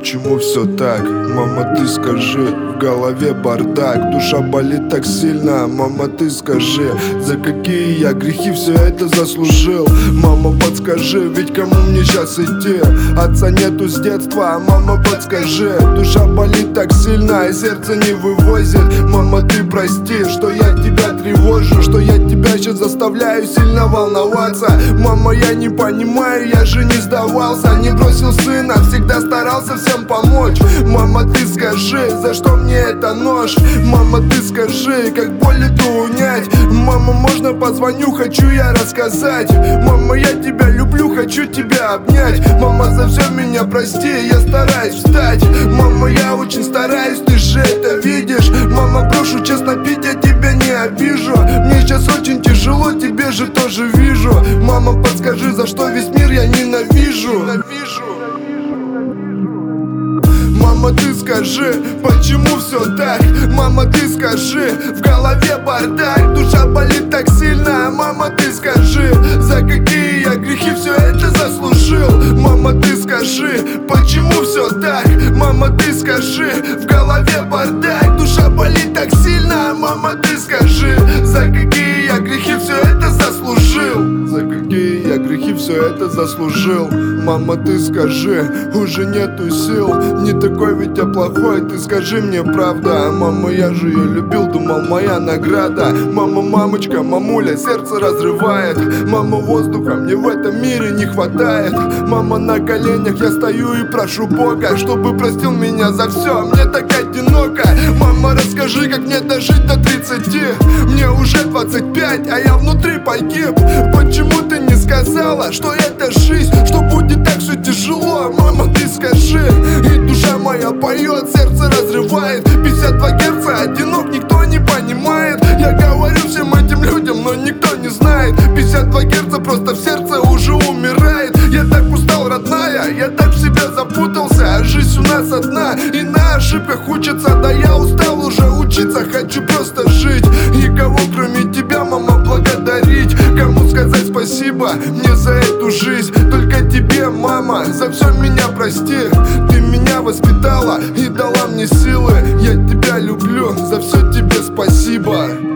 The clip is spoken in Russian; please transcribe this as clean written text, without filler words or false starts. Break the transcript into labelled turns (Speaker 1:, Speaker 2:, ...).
Speaker 1: почему все так? Мама, ты скажи, в голове бардак, душа болит так сильно. Мама, ты скажи, за какие я грехи все это заслужил? Мама, подскажи, ведь кому мне сейчас идти? Отца нету с детства, мама, подскажи. Душа болит так сильно, и сердце не вывозит. Мама, ты прости, что я тебя тревожу, что я тебя сейчас заставляю сильно волноваться. Мама, я не понимаю, я же не сдавался, не бросил сына, всегда старался всем помочь. Мама, ты скажи, за что мне это нож? Мама, ты скажи, как боль эту унять? Мама, можно позвоню, хочу я рассказать? Мама, я тебя люблю, хочу тебя обнять. Мама, за все меня прости, я стараюсь встать. Мама, я очень стараюсь, ты же это видишь. Мама, прошу честно пить, я тебя не обижу. Мне сейчас очень тяжело, тебе же тоже вижу. Мама, подскажи, за что весь мир я ненавижу? Мама, ты скажи, почему все так? Мама, ты скажи, в голове бардак, душа болит так сильно. Мама, ты скажи, за какие я грехи все это заслужил? Мама, ты скажи, почему все так? Мама, ты скажи, в голове бардак, душа болит так сильно. Мама, ты скажи, за какие я грехи все это заслужил? За какие я грехи все это заслужил? Мама, ты скажи, уже нету сил, не такой ведь я плохой, ты скажи мне правда. Мама, я же ее любил, думал моя награда. Мама, мамочка, мамуля, сердце разрывает. Мама, воздуха мне в этом мире не хватает. Мама, на коленях я стою и прошу Бога, чтобы простил меня за все, мне так одиноко. Мама, расскажи, как мне дожить до 30? Мне уже 25, а я внутри погиб. Почему ты не сказала, что это жизнь, что будет так все тяжело? Мама, ты скажи, и душа моя поет, сердце разрывает. 52 герца, одинок, никто не понимает. Я говорю всем этим людям, но никто не знает. 52 герца просто в сердце уже умирает. Я так устал, родная, я так в себя запутался. А жизнь у нас одна, и на ошибках учатся. Да я устал уже учиться, хочу просто жить. Никого кроме тебя, мама, благодарить. Кому сказать спасибо мне за эту жизнь? Только тебе, мама, за все меня прости. Ты меня воспитала и дала мне силы. Я тебя люблю, за все тебе спасибо.